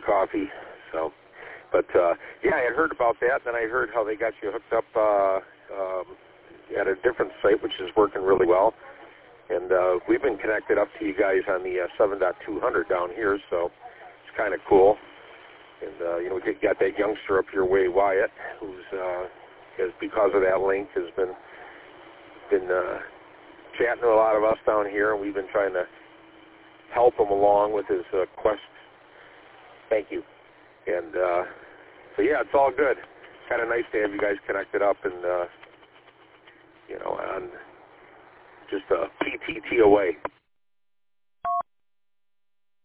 coffee. So, but yeah, I had heard about that. Then I heard how they got you hooked up at a different site, which is working really well. And we've been connected up to you guys on the 7.200 down here, so it's kind of cool. And you know, we got that youngster up your way, Wyatt, who's has, because of that link, has been chatting to a lot of us down here, and we've been trying to help him along with his quest. Thank you. And so yeah, it's all good. It's kind of nice to have you guys connected up, and you know, on just a PTT away.